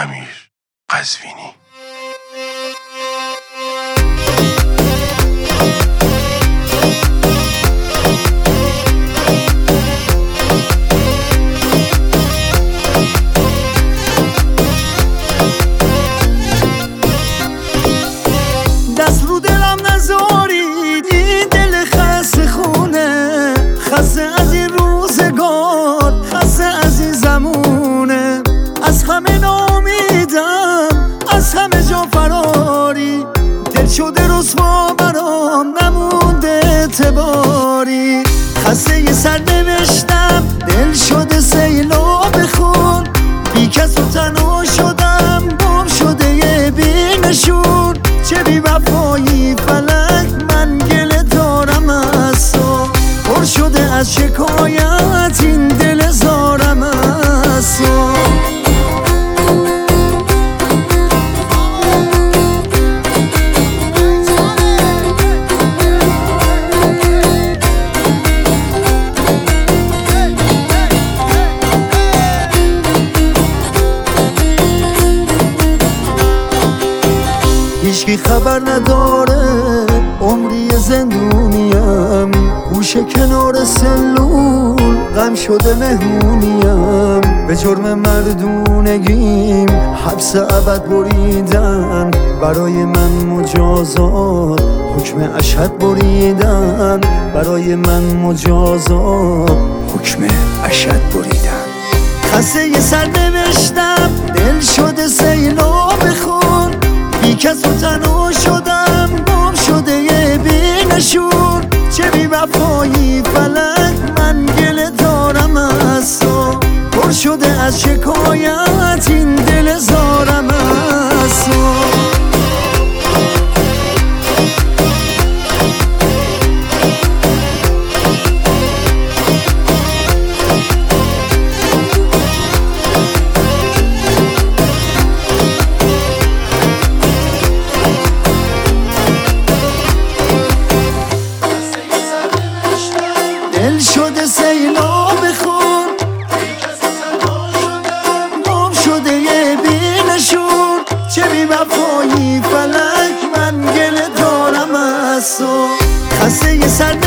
امیر قزوینی. دست رو دلم نذارید، این دل خسته خونه، خسته از این روزگار، خسته از این زمونه. از همه نامیدم، از همه جا فراری، دل شده رسوا برام، نمونده اعتباری. خسته یه سر نوشتم، دل شده سیلاب خون، بی کس و تنها شدم، گم شده یه بی نشون. چه بی وفایی فلک، من گله دارم از تو، پر شده از شکایت این دل زارم از تو. هیچکی خبر نداره عمری زندونیم، گوشه کنار سلول غم شده مهمونیم. به جرم مردونگیم حبس ابد بریدن، برای من مجازات حکم اشهد بریدن، برای من مجازات حکم اشهد بریدن. خسته یه سر نوشتم، دل شده سیلاب خون، بی کس و تنها شدم، گم شده یه بی نشون. چه بی وفایی فلک، من گله دارم از تو، پر شده از شکایت این دل زارم از تو. دل شده سیلاب خون، گم شده یه بی نشون. چه بی وفایی فلک، من گله دارم از تو. خسته یه سر